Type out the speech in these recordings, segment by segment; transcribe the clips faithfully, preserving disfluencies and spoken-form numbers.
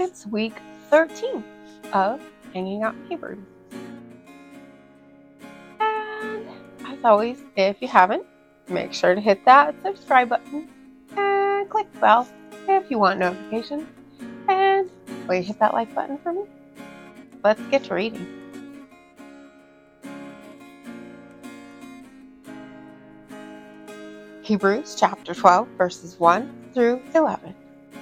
It's week thirteen of Hanging Out in Hebrews. And as always, if you haven't, make sure to hit that subscribe button and click the bell if you want notifications. And will you hit that like button for me? Let's get to reading. Hebrews chapter twelve, verses one through eleven.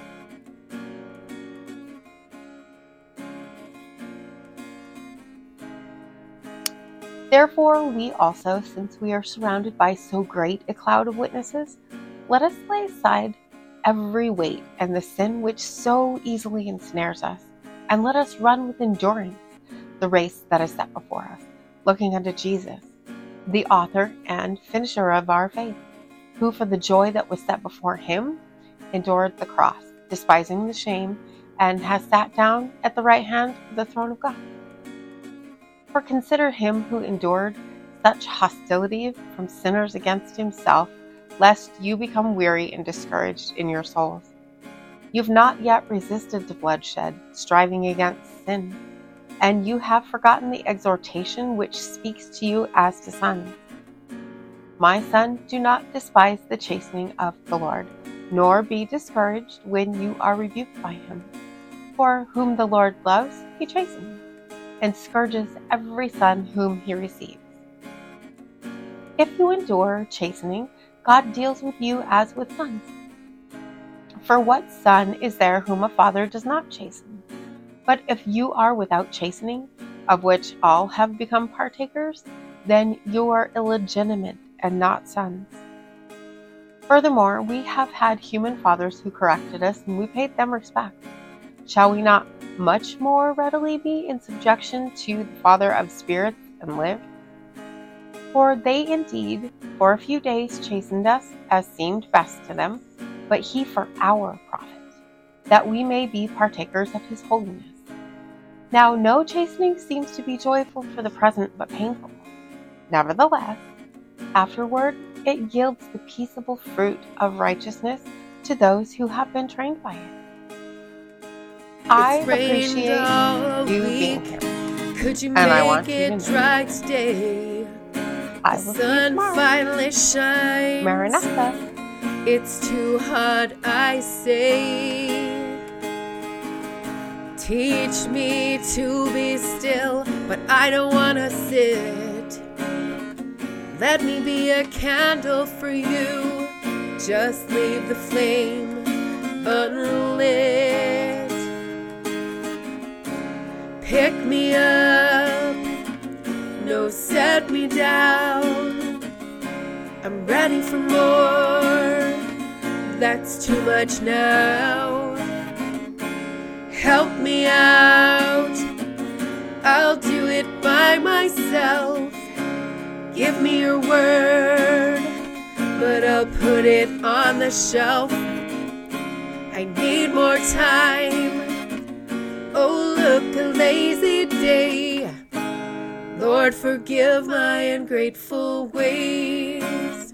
Therefore, we also, since we are surrounded by so great a cloud of witnesses, let us lay aside every weight and the sin which so easily ensnares us, and let us run with endurance the race that is set before us, looking unto Jesus, the author and finisher of our faith, who for the joy that was set before him endured the cross, despising the shame, and has sat down at the right hand of the throne of God. For consider him who endured such hostility from sinners against himself, lest you become weary and discouraged in your souls. You have not yet resisted to bloodshed, striving against sin, and you have forgotten the exhortation which speaks to you as to sons. My son, do not despise the chastening of the Lord, nor be discouraged when you are rebuked by him. For whom the Lord loves, he chastens, and scourges every son whom he receives. If you endure chastening, God deals with you as with sons. For what son is there whom a father does not chasten? But if you are without chastening, of which all have become partakers, then you are illegitimate and not sons. Furthermore, we have had human fathers who corrected us, and we paid them respect. Shall we not much more readily be in subjection to the Father of spirits and live? For they indeed for a few days chastened us as seemed best to them, but he for our profit, that we may be partakers of his holiness. Now no chastening seems to be joyful for the present, but painful. Nevertheless, afterward it yields the peaceable fruit of righteousness to those who have been trained by it. I appreciate you being here, Could you and I make want you to it know dry today? I The will see you sun tomorrow. finally shines. Maranatha. It's too hot, I say. Teach me to be still, but I don't wanna sit. Let me be a candle for you. Just leave the flame unlit. Pick me up, no, set me down. I'm ready for more, that's too much now. Help me out, I'll do it by myself. Give me your word, but I'll put it on the shelf. I need more time. Oh, look, a lazy day. Lord, forgive my ungrateful ways.